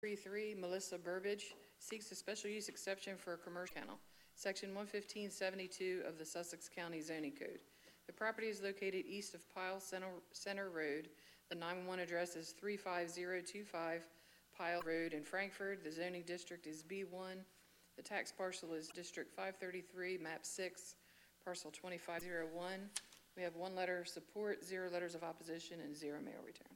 33, Melissa Burbidge seeks a special use exception for a commercial kennel, Section 11572 of the Sussex County Zoning Code. The property is located east of Pyle Center Road. The 911 address is 35025 Pyle Road in Frankfort. The zoning district is B1. The tax parcel is District 533, Map 6, Parcel 2501. We have 1 letter of support, 0 letters of opposition, and 0 mail return.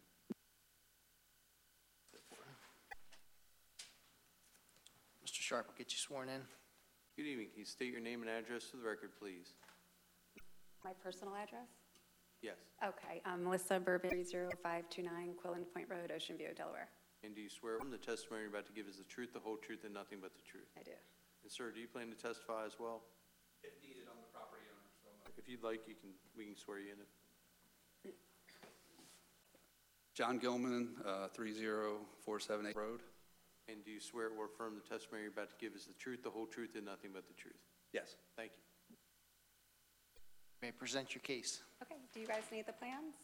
Mr. Sharp, will get you sworn in. Good evening. Can you state your name and address to the record, please? My personal address? Yes. Okay, Melissa Burbidge, 30529 Quillen Point Road, Ocean View, Delaware. And do you swear the testimony you're about to give is the truth, the whole truth, and nothing but the truth? I do. And sir, do you plan to testify as well? If needed, I'm the property owner, so If you'd like, we can swear you in. John Gilman, 30478 Road. And do you swear or affirm the testimony you're about to give is the truth, the whole truth, and nothing but the truth? Yes. Thank you. You may present your case. Okay, do you guys need the plans?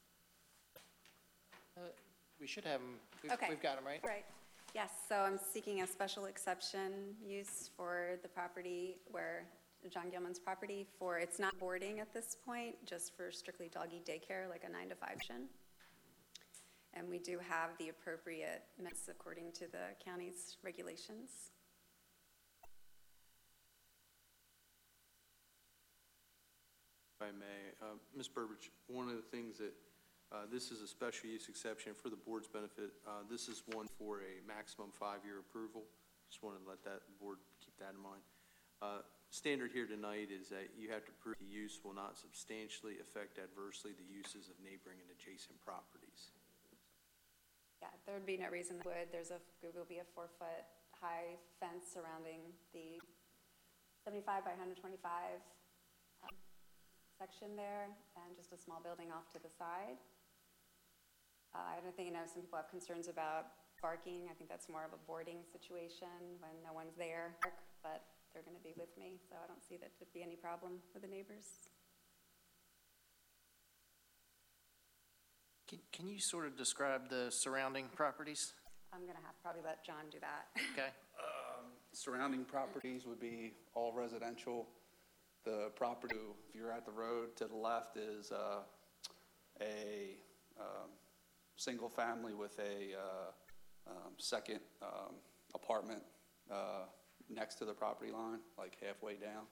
We should have them. Okay. We've got them, right? Right. Yes, so I'm seeking a special exception use for the property John Gilman's property it's not boarding at this point, just for strictly doggy daycare, like a 9 to 5 option. And we do have the appropriate meds according to the county's regulations. If I may, Ms. Burbidge, one of the things that this is a special use exception for the board's benefit. This is one for a maximum 5-year approval. Just wanted to let that board keep that in mind. Standard here tonight is that you have to prove the use will not substantially affect adversely the uses of neighboring and adjacent properties. Yeah, there would be no reason that would. There will be a 4-foot high fence surrounding the 75 by 125 section there, and just a small building off to the side. I don't think, some people have concerns about barking. I think that's more of a boarding situation when no one's there, but they're going to be with me, so I don't see that to be any problem with the neighbors. Can you sort of describe the surrounding properties? I'm going to have to probably let John do that. Okay. Surrounding properties would be all residential. The property, if you're at the road to the left, is a single family with a second apartment next to the property line, like halfway down.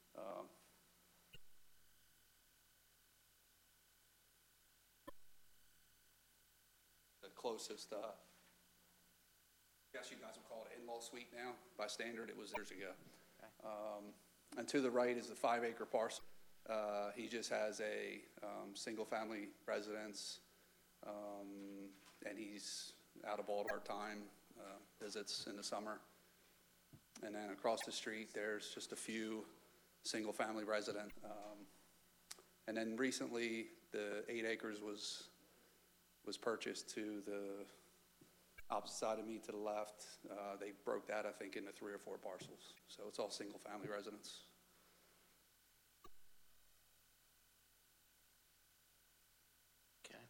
The closest, I guess you guys would call it in-law suite now. By standard, it was years ago. Okay. And to the right is the 5-acre parcel. He just has a single-family residence, and he's out of Baltimore time, visits in the summer. And then across the street, there's just a few single-family residents. And then recently, the 8 acres was purchased to the opposite side of me to the left. They broke that, I think, into 3 or 4 parcels. So it's all single-family residence. Okay.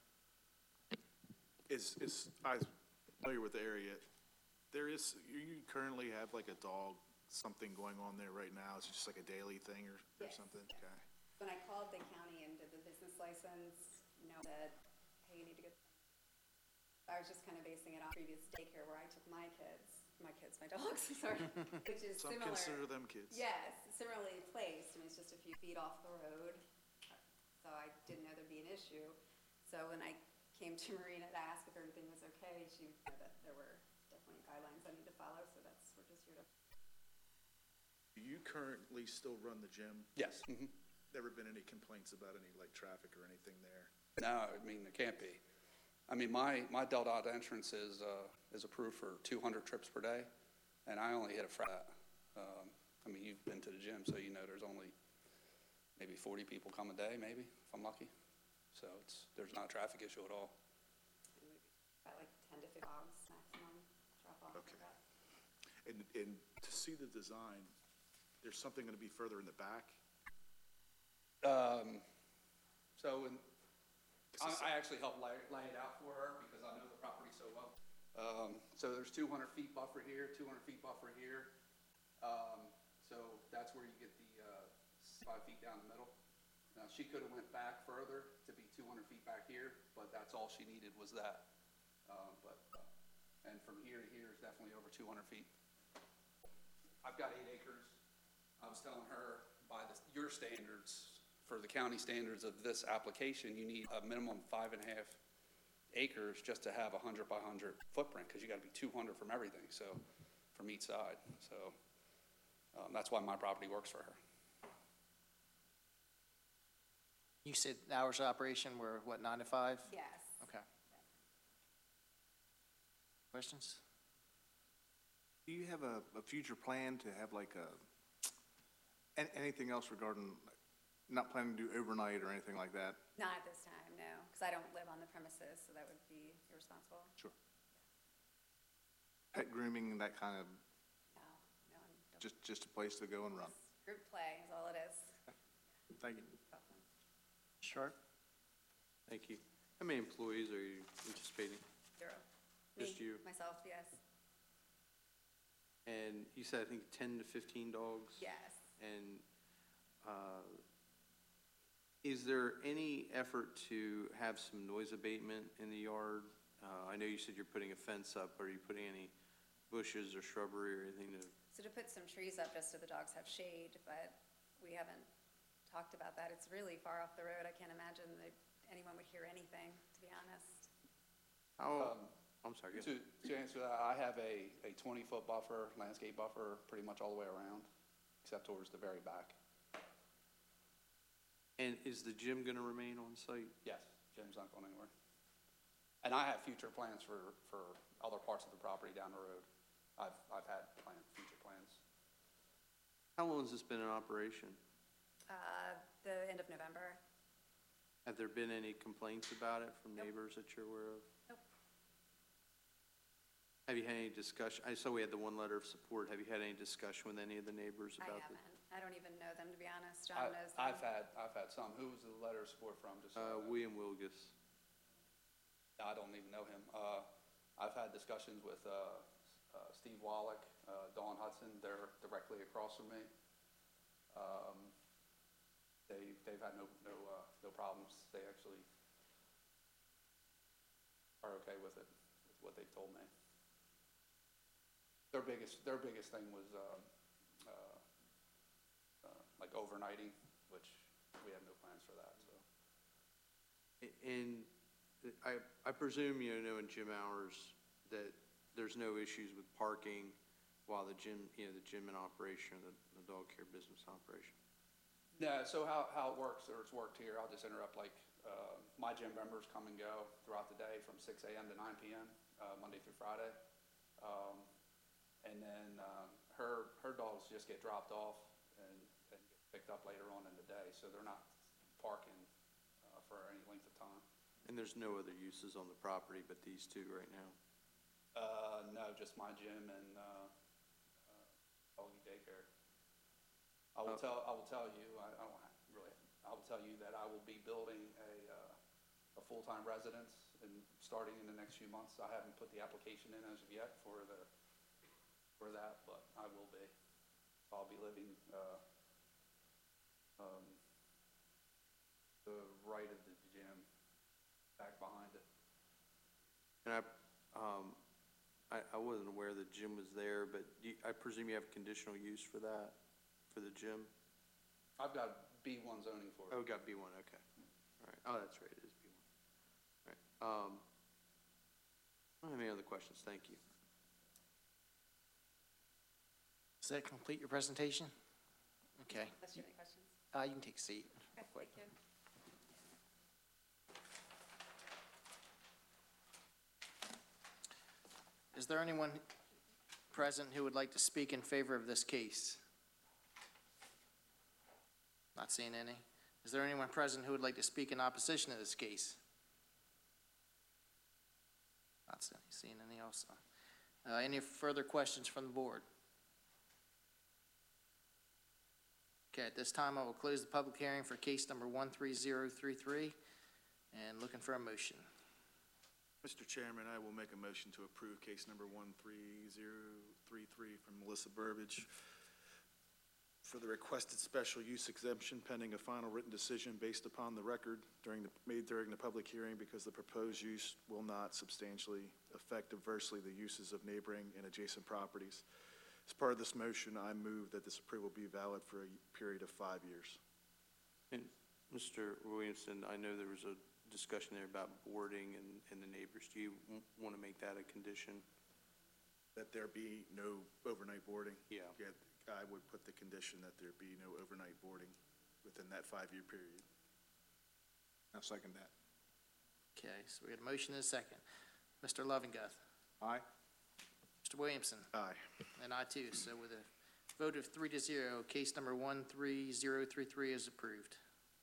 I'm familiar with the area. You currently have like a dog, something going on there right now? Is it just like a daily thing or Yes. something? Okay. When I called the county and did the business license, said, hey, you need to get. I was just kind of basing it on previous daycare where I took my dogs, sorry, which is Some similar. consider them kids. Yes, similarly placed, it's just a few feet off the road, so I didn't know there'd be an issue. So when I came to Marina to ask if everything was okay, she said that there were definitely guidelines I need to follow, so we're just here to. Do you currently still run the gym? Yes. Mm-hmm. Never been any complaints about any like traffic or anything there? No, I mean, there can't be. I mean, my Del Dot entrance is approved for 200 trips per day, and I only hit a frat. I mean, you've been to the gym, so you know there's only maybe 40 people come a day, maybe, if I'm lucky. So there's not a traffic issue at all. About like 10 to 15 dogs maximum drop off. Okay. And to see the design, there's something going to be further in the back? I actually helped lay it out for her because I know the property so well. So there's 200 feet buffer here, 200 feet buffer here. So that's where you get the 5 feet down the middle. Now, she could have went back further to be 200 feet back here, but that's all she needed was that. And from here to here is definitely over 200 feet. I've got 8 acres. I was telling her, by your standards, for the county standards of this application, you need a minimum 5.5 acres just to have 100 by 100 footprint, because you got to be 200 from everything, so, from each side. So that's why my property works for her. You said hours of operation were, what, 9 to 5? Yes. Okay. Questions? Do you have a future plan to have like anything else regarding, not planning to do overnight or anything like that? Not at this time, no, because I don't live on the premises, so that would be irresponsible. Sure. Pet grooming, that kind of, No, no, I'm, just a place to go and run. group play is all it is. Thank you. Sharp? Thank you. How many employees are you anticipating? 0. Just Me, you? myself, yes. And you said, I think, 10 to 15 dogs? Yes. And is there any effort to have some noise abatement in the yard? I know you said you're putting a fence up. Are you putting any bushes or shrubbery or anything to? So to put some trees up just so the dogs have shade, but we haven't talked about that. It's really far off the road. I can't imagine that anyone would hear anything, to be honest. How, I'm sorry, go ahead. To answer that, I have a 20-foot buffer, landscape buffer, pretty much all the way around, except towards the very back. And is the gym going to remain on site? Yes, Jim's not going anywhere. And I have future plans for other parts of the property down the road. I've had future plans. How long has this been in operation? The end of November. Have there been any complaints about it from neighbors that you're aware of? Nope. Have you had any discussion? I saw we had the one letter of support. Have you had any discussion with any of the neighbors I about haven't. this? I don't even know them, to be honest. John knows them. I've had some. Who was the letter of support from? Just so I know. William Wilgus. I don't even know him. I've had discussions with Steve Wallach, Dawn Hudson. They're directly across from me. They've had no problems. They actually are okay with it, with what they've told me. Their biggest thing was like overnighting, which we have no plans for that. So. And I presume, in gym hours, that there's no issues with parking while the gym, the gym in operation, or the dog care business operation? No, so how it works, or it's worked here, I'll just interrupt, like, my gym members come and go throughout the day from 6 a.m. to 9 p.m., Monday through Friday. And then her dogs just get dropped off and get picked up later on in the day, so they're not parking for any length of time. And there's no other uses on the property but these two right now? No, just my gym and doggy daycare. I will tell you, I will tell you that I will be building a full-time residence and starting in the next few months. I haven't put the application in as of yet for that, but I will be. I'll be living the right of the gym, back behind it. And I wasn't aware the gym was there, but I presume you have conditional use for that, for the gym? I've got B1 zoning for it. Oh, got B1, okay. All right. Oh, that's right, it is B1. All right. I don't have any other questions, thank you. Does that complete your presentation? Okay. Unless you have any questions. You can take a seat. Okay, thank you. Is there anyone present who would like to speak in favor of this case? Not seeing any. Is there anyone present who would like to speak in opposition to this case? Not seeing any also. Any further questions from the board? Okay, at this time, I will close the public hearing for case number 13033 and looking for a motion. Mr. Chairman, I will make a motion to approve case number 13033 from Melissa Burbidge for the requested special use exemption pending a final written decision based upon the record made during the public hearing, because the proposed use will not substantially affect adversely the uses of neighboring and adjacent properties. As part of this motion, I move that this approval be valid for a period of 5 years. And Mr. Williamson, I know there was a discussion there about boarding and the neighbors. Do you want to make that a condition? That there be no overnight boarding? Yeah. Yeah, I would put the condition that there be no overnight boarding within that 5-year period. I'll second that. Okay, so we got a motion and a second. Mr. Loveenguth. Aye. Mr. Williamson. Aye. And I too. So with a vote of 3-0, case number 13033 is approved.